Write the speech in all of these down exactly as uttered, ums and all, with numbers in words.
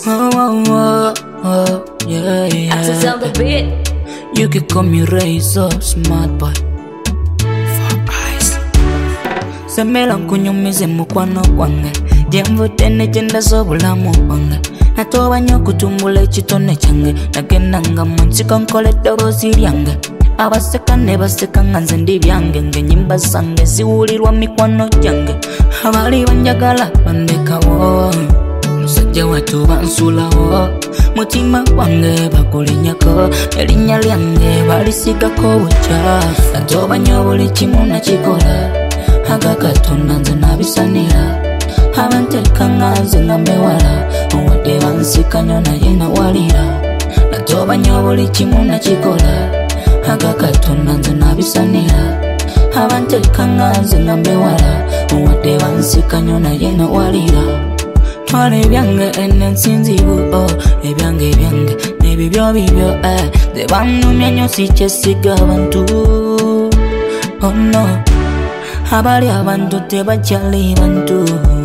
Oh, oh, oh, oh, yeah, yeah. Access on the beat. You can call me Razor, smart boy. For eyes. Semela nkunyumize mukwano gwange. Jemvudde negenda z'obulamu bwange. Natoba nnyo kutumbula ekitone kyange. Nagenda nga mu nsiko nkola eddoboozi lyange. Abaseka ne baseka nga nze ndi byange. Ng'ennyimba zange ziwulirwa mikwano gyange. Abali banjagala bandekawo. Musajja wattu bansulawo. Mutima gwange bagulinyako. Erinnya lyange balisigako bukyafu. Natoba nnyo buli kimu nakikola. Aga Katonda nze nabisanira. Abanteeka nga nze nga mbewala. Wadde bansika nnyo naye nawalira. Natoba nnyo buli kimu nakikola. Aga Katonda nze nabisanira. Abanteeka nga nze nga mbewala. Wadde bansika nnyo naye nawalira. Twala ebyange ene nsinzibu, oh, ebyange ebyange n'ebibyo bibyo, eh. Tebanumya nnyo sikyesiga abantu, oh no. Abali abantu tebakyali bantu,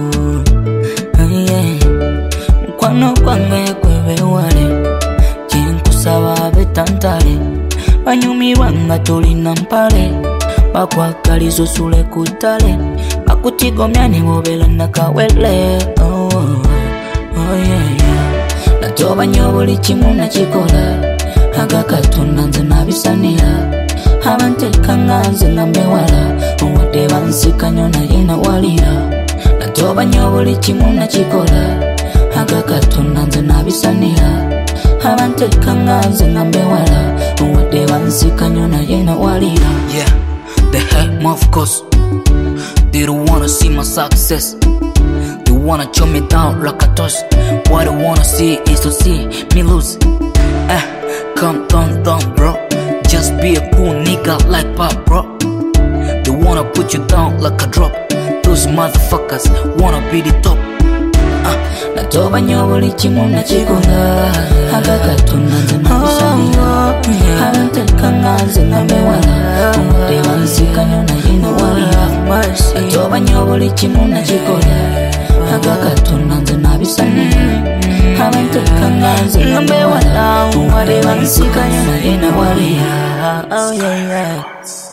oh yeah. Mukwano gwange gwebewale, kyenkusaba betantale. Banyumirwa nga tolina mpale, bakwagaliza osule ku ttale. Bakutigomya ne bobeera nakawele, oh, oh yeah, yeah. Natoba nnyo buli kimu nakikola. Aga Katonda nze nabisanira. Abanteeka nga nze nga mbewala. Wadde bansika nnyo naye nawalira. Natoba nnyo buli kimu nakikola. Aga Katonda nze nabisanira. Abanteeka nga nze nga mbewala. Wadde bansika nnyo naye nawalira. Yeah, they hate me of course. They don't wanna see my success. They wanna chow me down like a toast. What they wanna see is to see me lose. Eh, come down, down, bro. Just be a cool nigga like Pop, bro. They wanna put you down like a drop. Those motherfuckers wanna be the top. Ah, natoba nnyo buli kimu nakikola. Aga Katonda nze nabisanira. Abanteeka nga nze nga mbewala. Wadde bansika nnyo naye nawalira. Natoba nnyo buli kimu nakikola. Aga Katonda nze nabisanira. Abanteeka nga nze nga mbewala. Wadde bansika nnyo naye nawalira. Oh yeah, yeah.